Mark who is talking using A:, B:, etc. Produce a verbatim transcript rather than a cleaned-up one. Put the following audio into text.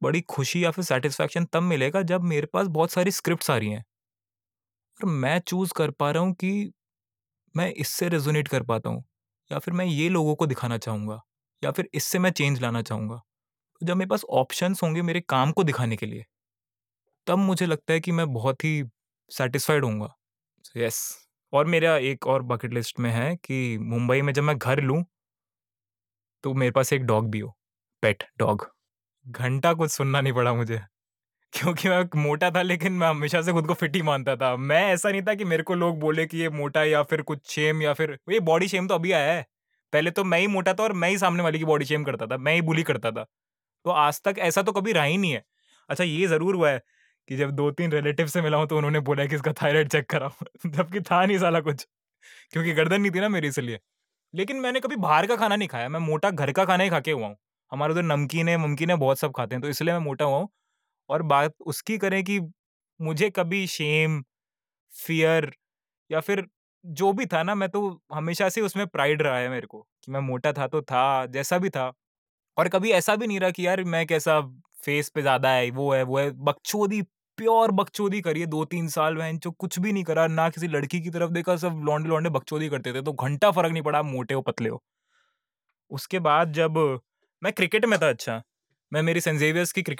A: बड़ी खुशी या फिर सैटिस्फैक्शन तब मिलेगा जब मेरे पास बहुत सारी स्क्रिप्ट्स आ रही हैं और मैं चूज़ कर पा रहा हूँ कि मैं इससे रेज़ोनेट कर पाता हूँ या फिर मैं ये लोगों को दिखाना चाहूँगा या फिर इससे मैं चेंज लाना चाहूँगा। तो जब मेरे पास ऑप्शंस होंगे मेरे काम को दिखाने के लिए, तब मुझे लगता है कि मैं बहुत ही सैटिस्फाइड होऊँगा। यस। और मेरा एक और बकेट लिस्ट में है कि मुंबई में जब मैं घर लूँ, तो मेरे पास एक डॉग भी हो, पेट डॉग। घंटा कुछ सुनना नहीं पड़ा मुझे। क्योंकि मैं मोटा था लेकिन मैं हमेशा से खुद को फिट ही मानता था। मैं ऐसा नहीं था कि मेरे को लोग बोले कि ये मोटा है या फिर कुछ शेम या फिर ये बॉडी शेम तो अभी आया है। पहले तो मैं ही मोटा था और मैं ही सामने वाले की बॉडी शेम करता था, मैं ही बुली करता था। तो आज तक ऐसा तो कभी रहा ही नहीं है। अच्छा ये ज़रूर हुआ है कि जब दो तीन रिलेटिव से मिला हूँ तो उन्होंने बोला है कि इसका थायराइड चेक कराओ जबकि था नहीं साला कुछ, क्योंकि गर्दन नहीं थी ना मेरी इसलिए। लेकिन मैंने कभी बाहर का खाना नहीं खाया, मैं मोटा घर का खाना ही खा के हुआ हूँ। हमारे उधर नमकीनें-वमकीनें बहुत सब खाते हैं तो इसलिए मैं मोटा हुआ हूँ। और बात उसकी करें कि मुझे कभी शेम, फ़ियर या फिर जो भी था ना, मैं तो हमेशा से उसमें प्राइड रहा है मेरे को कि मैं मोटा था तो था, जैसा भी था। और कभी ऐसा भी नहीं रहा कि यार मैं कैसा फेस पे ज़्यादा है, वो है, वो है। बकचोदी, प्योर बकचोदी करी है दो तीन साल भैंचो कुछ भी नहीं करा, ना किसी लड़की की तरफ देखा, सब लौंडे-लौंडे बकचोदी करते थे, तो घंटा फ़र्क नहीं पड़ा आप मोटे हो, पतले हो। उसके बाद जब मैं क्रिकेट में था अच्छा, मैं मेरी सेंट ज़ेवियर्स की क्रिकेट